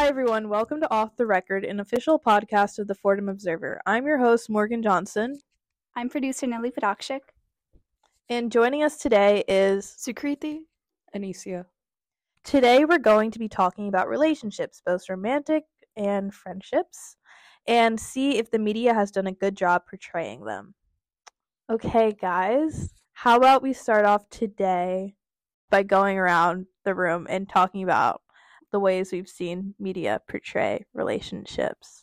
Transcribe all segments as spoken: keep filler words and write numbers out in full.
Hi, everyone. Welcome to Off the Record, an official podcast of the Fordham Observer. I'm your host, Morgan Johnson. I'm producer Nelly Podakshik. And joining us today is Sukriti. Anicia. Today, we're going to be talking about relationships, both romantic and friendships, and see if the media has done a good job portraying them. Okay, guys, how about we start off today by going around the room and talking about the ways we've seen media portray relationships.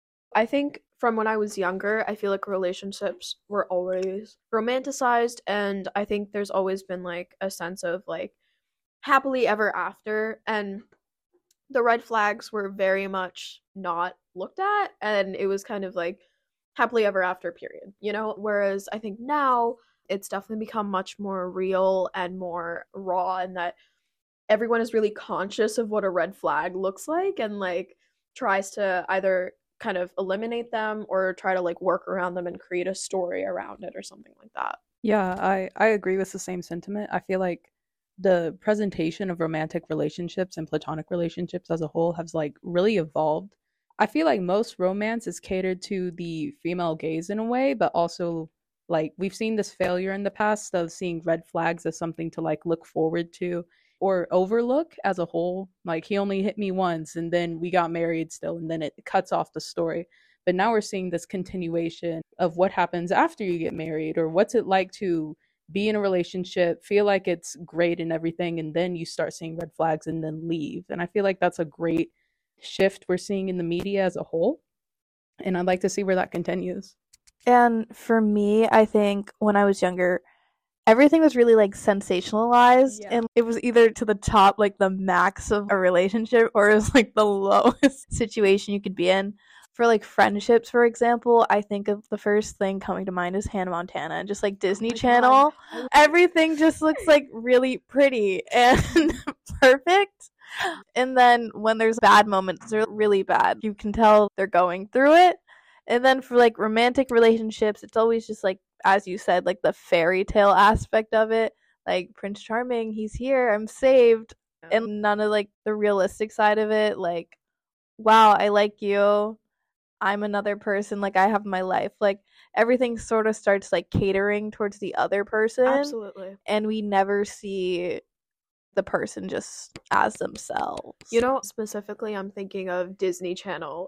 I think from when I was younger, I feel like relationships were always romanticized, and I think there's always been like a sense of like happily ever after, and the red flags were very much not looked at, and it was kind of like happily ever after period, you know? Whereas I think now it's definitely become much more real and more raw, and that everyone is really conscious of what a red flag looks like and like tries to either kind of eliminate them or try to like work around them and create a story around it or something like that. Yeah, I, I agree with the same sentiment. I feel like the presentation of romantic relationships and platonic relationships as a whole has like really evolved. I feel like most romance is catered to the female gaze in a way, but also like we've seen this failure in the past of seeing red flags as something to like look forward to or overlook as a whole. Like, he only hit me once and then we got married still, and then it cuts off the story. But now we're seeing this continuation of what happens after you get married, or what's it like to be in a relationship, feel like it's great and everything, and then you start seeing red flags and then leave. And I feel like that's a great shift we're seeing in the media as a whole, and I'd like to see where that continues. And for me, I think when I was younger, everything was really like sensationalized, yeah. And it was either to the top, like the max of a relationship, or it was like the lowest situation you could be in. For like friendships, for example, I think of the first thing coming to mind is Hannah Montana and just like Disney oh Channel. God. Everything just looks like really pretty and perfect. And then when there's bad moments, they're really bad. You can tell they're going through it. And then for like romantic relationships, it's always just like, as you said, like the fairy tale aspect of it. Like Prince Charming, he's here, I'm saved. Yeah. And none of like the realistic side of it. Like, wow, I like you. I'm another person. Like, I have my life. Like, everything sort of starts like catering towards the other person. Absolutely. And we never see the person just as themselves. You know, specifically I'm thinking of Disney Channel.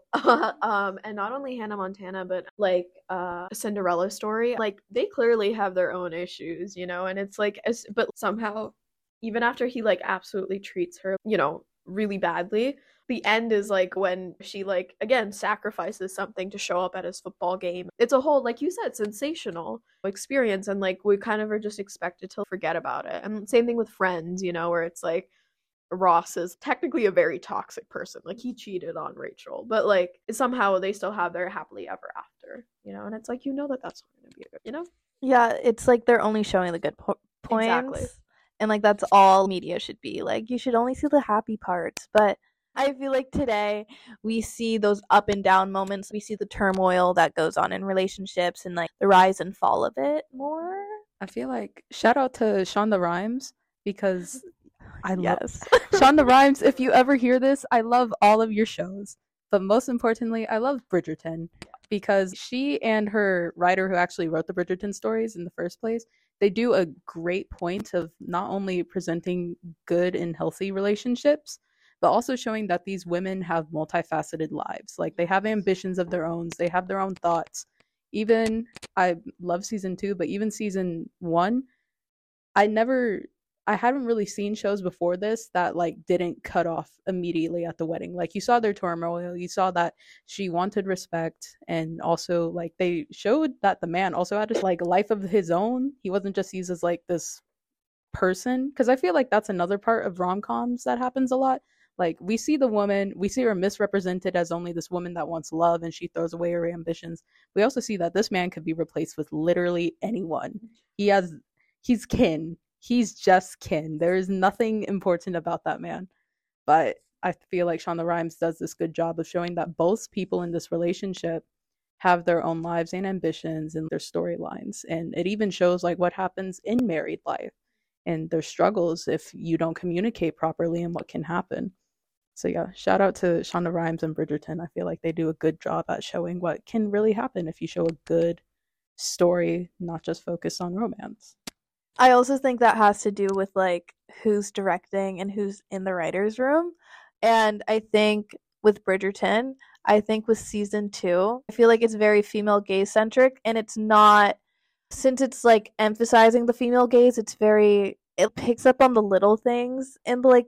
um and not only Hannah Montana, but like uh a Cinderella Story. Like, they clearly have their own issues, you know, and it's like as, but somehow even after he like absolutely treats her, you know, really badly, the end is like when she like again sacrifices something to show up at his football game. It's a whole, like you said, sensational experience, and like we kind of are just expected to forget about it. And same thing with Friends, you know, where it's like Ross is technically a very toxic person. Like, he cheated on Rachel, but like somehow they still have their happily ever after, you know. And it's like, you know that that's not gonna be good, you know. Yeah, it's like they're only showing the good po- points. Exactly. And like that's all media should be. Like, you should only see the happy parts. But I feel like today we see those up and down moments. We see the turmoil that goes on in relationships and like the rise and fall of it more. I feel like shout out to Shonda Rhimes, because I yes. love Shonda Rhimes. If you ever hear this, I love all of your shows. But most importantly, I love Bridgerton, because she and her writer who actually wrote the Bridgerton stories in the first place, they do a great point of not only presenting good and healthy relationships, but also showing that these women have multifaceted lives. Like, they have ambitions of their own, they have their own thoughts. Even, I love season two, but even season one, I never, I hadn't really seen shows before this that like didn't cut off immediately at the wedding. Like, you saw their turmoil, you saw that she wanted respect, and also like they showed that the man also had a like life of his own. He wasn't just used as like this person, because I feel like that's another part of rom-coms that happens a lot. Like, we see the woman, we see her misrepresented as only this woman that wants love and she throws away her ambitions. We also see that this man could be replaced with literally anyone. He has, he's kin. He's just kin. There is nothing important about that man. But I feel like Shonda Rhimes does this good job of showing that both people in this relationship have their own lives and ambitions and their storylines. And it even shows like what happens in married life and their struggles if you don't communicate properly and what can happen. So yeah, shout out to Shonda Rhimes and Bridgerton. I feel like they do a good job at showing what can really happen if you show a good story, not just focused on romance. I also think that has to do with like who's directing and who's in the writer's room. And I think with Bridgerton, I think with season two, I feel like it's very female gaze centric, and it's not, since it's like emphasizing the female gaze, it's very, it picks up on the little things, and like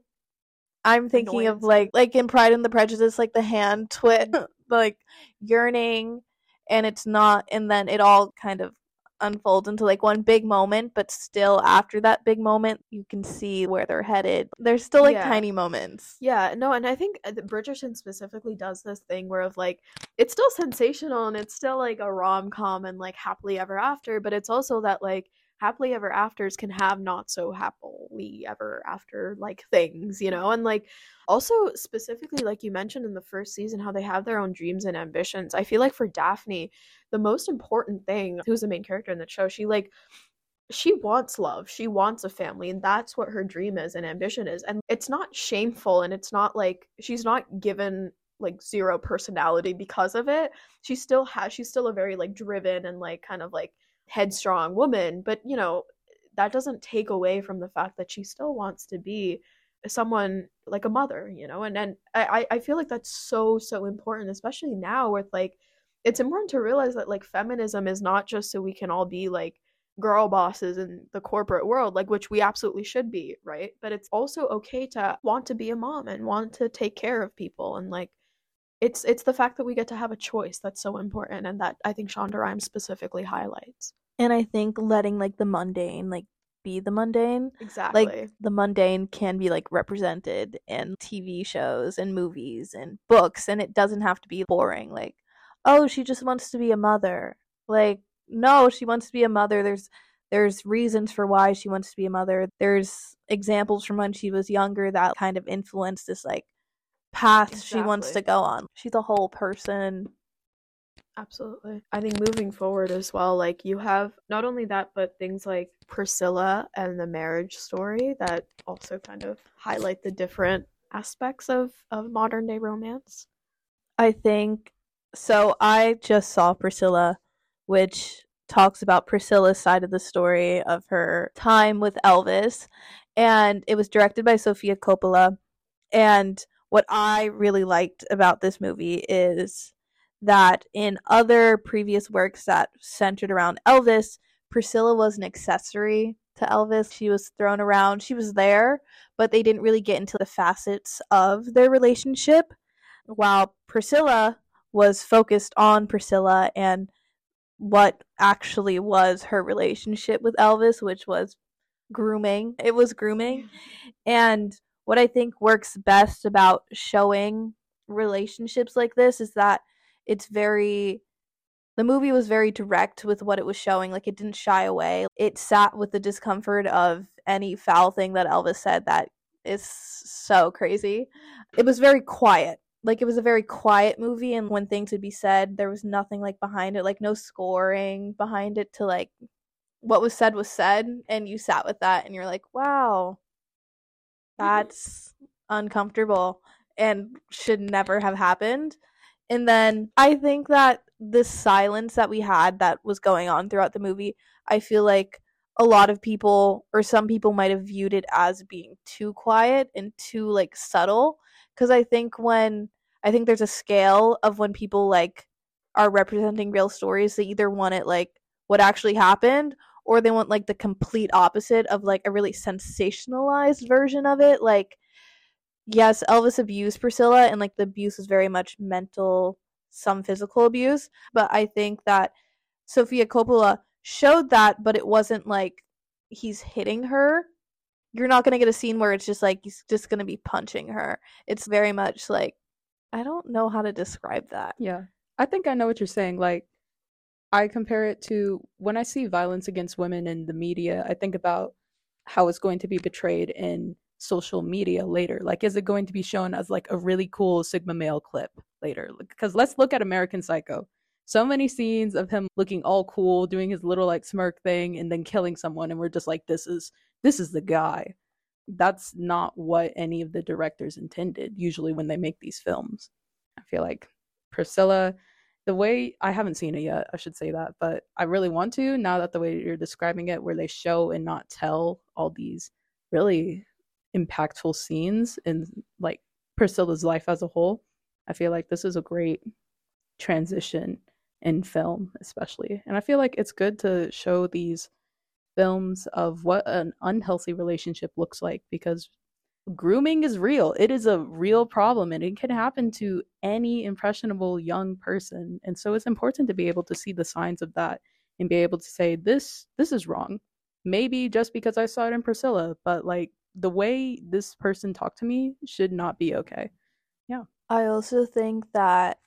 I'm thinking Annoyance. of like like in Pride and the Prejudice, like the hand twit, like yearning, and it's not, and then it all kind of unfolds into like one big moment, but still after that big moment you can see where they're headed. There's still like yeah. tiny moments. Yeah, no, and I think Bridgerton specifically does this thing where of like it's still sensational and it's still like a rom-com and like happily ever after, but it's also that like happily ever afters can have not so happily ever after like things, you know. And like also specifically like you mentioned in the first season how they have their own dreams and ambitions. I feel like for Daphne, the most important thing, who's the main character in the show, she like she wants love, she wants a family, and that's what her dream is and ambition is. And it's not shameful, and it's not like she's not given like zero personality because of it. She still has she's still a very like driven and like kind of like headstrong woman, but you know, that doesn't take away from the fact that she still wants to be someone like a mother, you know. And and I I feel like that's so so important, especially now with like it's important to realize that like feminism is not just so we can all be like girl bosses in the corporate world, like which we absolutely should be, right? But it's also okay to want to be a mom and want to take care of people, and like it's it's the fact that we get to have a choice that's so important, and that I think Shonda Rhimes specifically highlights. And I think letting like the mundane like be the mundane. Exactly. Like the mundane can be like represented in T V shows and movies and books, and it doesn't have to be boring. Like, oh, she just wants to be a mother. Like, no, she wants to be a mother. There's there's reasons for why she wants to be a mother. There's examples from when she was younger that kind of influenced this like path exactly. she wants to go on. She's a whole person. Absolutely. I think moving forward as well, like you have not only that, but things like Priscilla and the marriage story that also kind of highlight the different aspects of, of modern day romance. I think, so I just saw Priscilla, which talks about Priscilla's side of the story of her time with Elvis, and it was directed by Sofia Coppola. And what I really liked about this movie is that in other previous works that centered around Elvis, Priscilla was an accessory to Elvis. She was thrown around. She was there, but they didn't really get into the facets of their relationship, while Priscilla was focused on Priscilla and what actually was her relationship with Elvis, which was grooming. It was grooming. And what I think works best about showing relationships like this is that it's very, the movie was very direct with what it was showing. Like, it didn't shy away. It sat with the discomfort of any foul thing that Elvis said that is so crazy. It was very quiet. Like, it was a very quiet movie, and when things would be said, there was nothing like behind it, like no scoring behind it to like what was said was said, and you sat with that and you're like, wow, that's uncomfortable and should never have happened. And then I think that this silence that we had that was going on throughout the movie, I feel like a lot of people, or some people, might have viewed it as being too quiet and too like subtle. Because I think when, I think there's a scale of when people like are representing real stories, they either want it like what actually happened, or they want like the complete opposite of like a really sensationalized version of it. Like, yes, Elvis abused Priscilla, and like the abuse was very much mental, some physical abuse, but I think that Sofia Coppola showed that, but it wasn't like he's hitting her. You're not going to get a scene where it's just like he's just going to be punching her. It's very much like, I don't know how to describe that. Yeah, I think I know what you're saying. Like, I compare it to when I see violence against women in the media, I think about how it's going to be portrayed in social media later. Like, is it going to be shown as like a really cool Sigma male clip later? Because let's look at American Psycho. So many scenes of him looking all cool, doing his little like smirk thing, and then killing someone, and we're just like, this is this is the guy. that's not what any of the directors intended usually when they make these films. I feel like Priscilla, the way, I haven't seen it yet, I should say that, but I really want to, now that the way you're describing it, where they show and not tell all these really impactful scenes in like Priscilla's life as a whole. I feel like this is a great transition in film, especially. And I feel like it's good to show these films of what an unhealthy relationship looks like, because grooming is real. It is a real problem, and it can happen to any impressionable young person. And so it's important to be able to see the signs of that and be able to say, this this is wrong. Maybe just because I saw it in Priscilla, but like the way this person talked to me should not be okay. Yeah. I also think that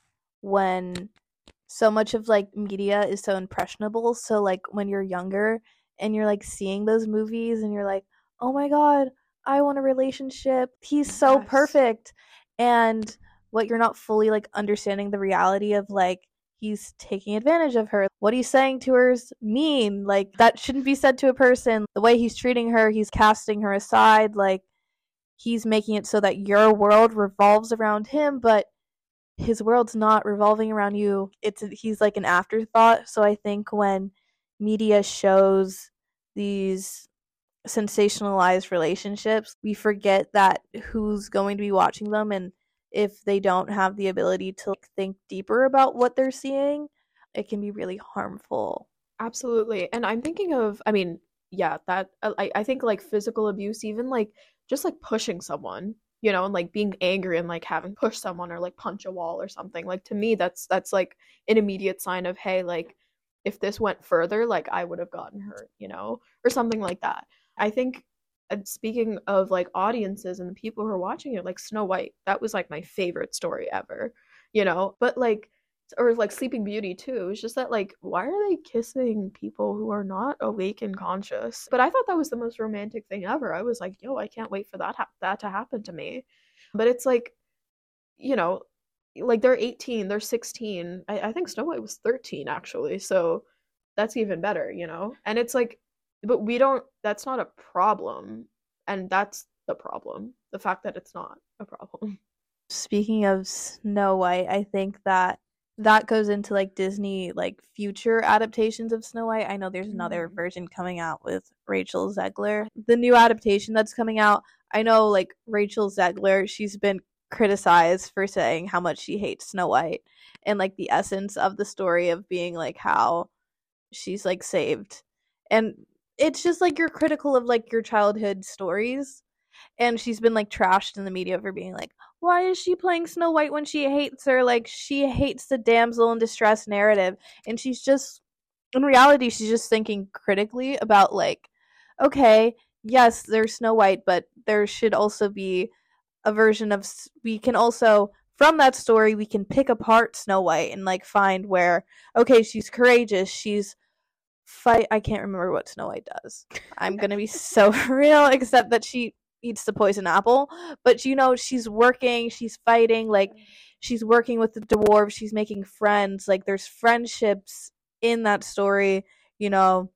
when so much of like media is so impressionable, so like when you're younger and you're like seeing those movies and you're like, oh my god, I want a relationship, he's so Yes. perfect, and what you're not fully like understanding the reality of like he's taking advantage of her, what he's saying to her is mean, like that shouldn't be said to a person, the way he's treating her, he's casting her aside, like he's making it so that your world revolves around him, but his world's not revolving around you. It's he's like an afterthought. So I think when media shows these sensationalized relationships, we forget that who's going to be watching them, and if they don't have the ability to like, think deeper about what they're seeing, it can be really harmful. Absolutely. And I'm thinking of, I mean, yeah, that I, I think like physical abuse, even like just like pushing someone, you know, and like being angry and like having pushed someone or like punch a wall or something. Like to me, that's that's like an immediate sign of, hey, like if this went further, like I would have gotten hurt, you know, or something like that. I think, and speaking of like audiences and the people who are watching it, like Snow White, that was like my favorite story ever, you know, but like, or like Sleeping Beauty too. It's just that like, why are they kissing people who are not awake and conscious? But I thought that was the most romantic thing ever. I was like, yo, I can't wait for that ha- that to happen to me. But it's like, you know, like they're eighteen, they're sixteen. I, I think Snow White was thirteen actually, so that's even better, you know. And it's like, but we don't. That's not a problem, and that's the problem. The fact that it's not a problem. Speaking of Snow White, I think that that goes into like Disney like future adaptations of Snow White. I know there's another Mm. version coming out with Rachel Zegler. The new adaptation that's coming out, I know like Rachel Zegler, she's been criticized for saying how much she hates Snow White, and like the essence of the story of being like how she's like saved. And it's just like you're critical of like your childhood stories, and she's been like trashed in the media for being like, why is she playing Snow White when she hates her? Like she hates the damsel in distress narrative. And she's just, in reality, she's just thinking critically about like, okay, yes, there's Snow White, but there should also be a version of, we can also, from that story, we can pick apart Snow White and like find where, okay, she's courageous, she's fight, I can't remember what Snow White does. I'm gonna be so real, except that she eats the poison apple, but you know, she's working, she's fighting, like she's working with the dwarves, she's making friends, like there's friendships in that story, you know,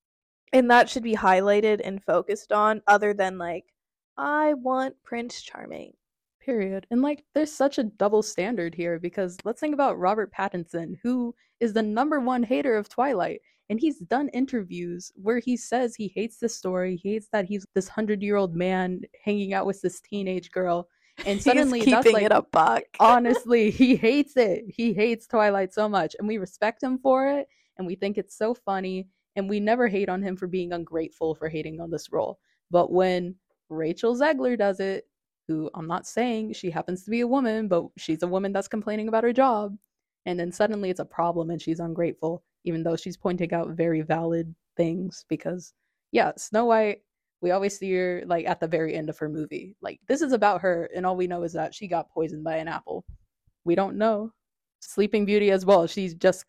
and that should be highlighted and focused on, other than like, I want Prince Charming. Period. And like there's such a double standard here, because let's think about Robert Pattinson, who is the number one hater of Twilight, and he's done interviews where he says he hates this story, he hates that he's this hundred-year-old man hanging out with this teenage girl, and suddenly He's keeping that's like, it a buck. honestly, he hates it. He hates Twilight so much, and we respect him for it, and we think it's so funny, and we never hate on him for being ungrateful for hating on this role. But when Rachel Zegler does it, who I'm not saying she happens to be a woman, but she's a woman that's complaining about her job, and then suddenly it's a problem and she's ungrateful, even though she's pointing out very valid things. Because yeah, Snow White, we always see her like at the very end of her movie, like this is about her, and all we know is that she got poisoned by an apple. We don't know. Sleeping Beauty as well, she's just,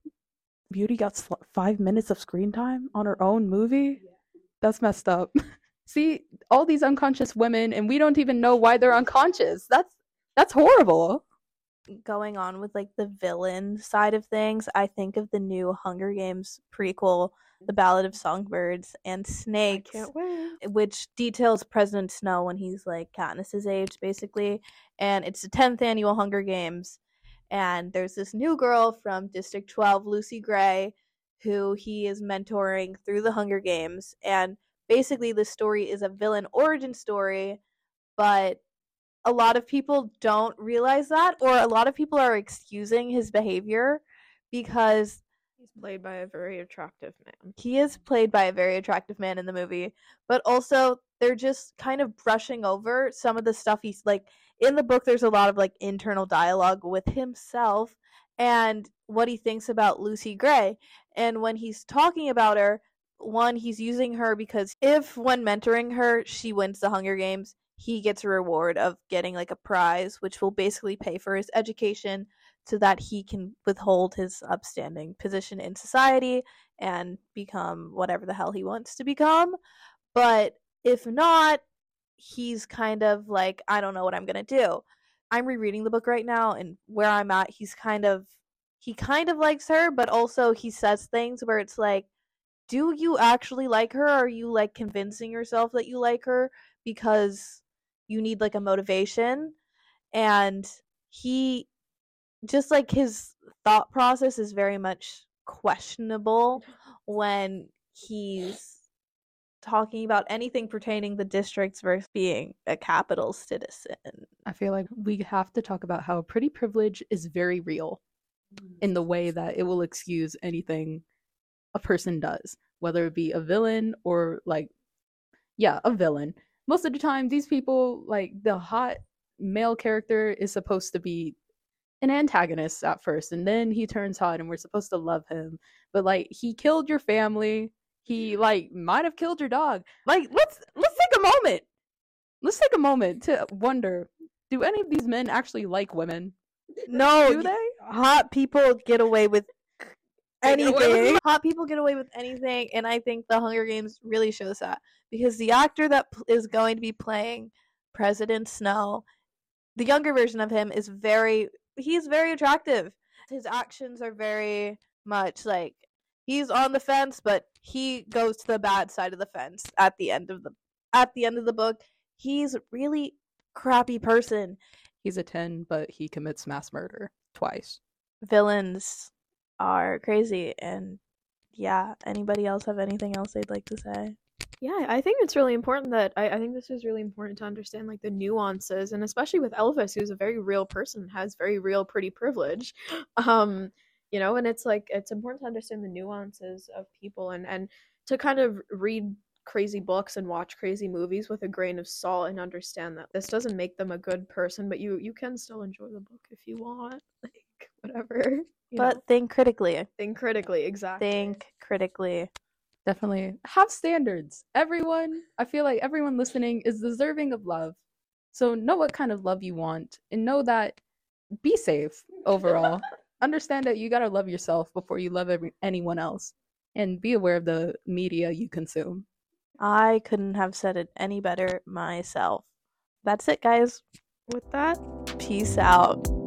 Beauty got sl- five minutes of screen time on her own movie. That's messed up. See, all these unconscious women, and we don't even know why they're unconscious. That's that's horrible. going on with like the villain side of things, I think of the new Hunger Games prequel, The Ballad of Songbirds and Snakes, I can't wait. which details President Snow when he's like Katniss's age, basically. And it's the tenth annual Hunger Games. And there's this new girl from District twelve, Lucy Gray, who he is mentoring through the Hunger Games. And basically, the story is a villain origin story, but a lot of people don't realize that, or a lot of people are excusing his behavior because he's played by a very attractive man. He is played by a very attractive man in the movie, but also they're just kind of brushing over some of the stuff he's like in the book. There's a lot of like internal dialogue with himself and what he thinks about Lucy Gray. And when he's talking about her, one, he's using her because if when mentoring her, she wins the Hunger Games, he gets a reward of getting like a prize, which will basically pay for his education so that he can withhold his upstanding position in society and become whatever the hell he wants to become. But if not, he's kind of like, I don't know what I'm going to do. I'm rereading the book right now, and where I'm at, he's kind of, he kind of likes her, but also he says things where it's like, do you actually like her? Or are you like convincing yourself that you like her because you need like a motivation? And he just like his thought process is very much questionable when he's talking about anything pertaining the districts versus being a capital citizen. I feel like we have to talk about how pretty privilege is very real in the way that it will excuse anything a person does, whether it be a villain or like, yeah, a villain. Most of the time, these people, like the hot male character is supposed to be an antagonist at first, and then he turns hot and we're supposed to love him. But like, he killed your family. He like might have killed your dog. Like, let's let's take a moment. Let's take a moment to wonder, do any of these men actually like women? No, do they? Hot people get away with anything. Hot people get away with anything, and I think the Hunger Games really shows that, because the actor that is going to be playing President Snow, the younger version of him, is very he's very attractive. His actions are very much like he's on the fence, but he goes to the bad side of the fence at the end of the at the end of the book. He's a really crappy person. He's a ten, but he commits mass murder twice. Villains are crazy, and yeah, anybody else have anything else they'd like to say? Yeah, I think it's really important that I, I think this is really important to understand like the nuances, and especially with Elvis, who's a very real person, has very real pretty privilege. Um, you know, and it's like it's important to understand the nuances of people and and to kind of read crazy books and watch crazy movies with a grain of salt and understand that this doesn't make them a good person, but you you can still enjoy the book if you want, like whatever. But know? think critically. Think critically, exactly. Think critically. Definitely have standards. Everyone, I feel like everyone listening is deserving of love. So know what kind of love you want, and know that be safe overall. Understand that you gotta love yourself before you love every, anyone else, and be aware of the media you consume. I couldn't have said it any better myself. That's it, guys. With that, peace out.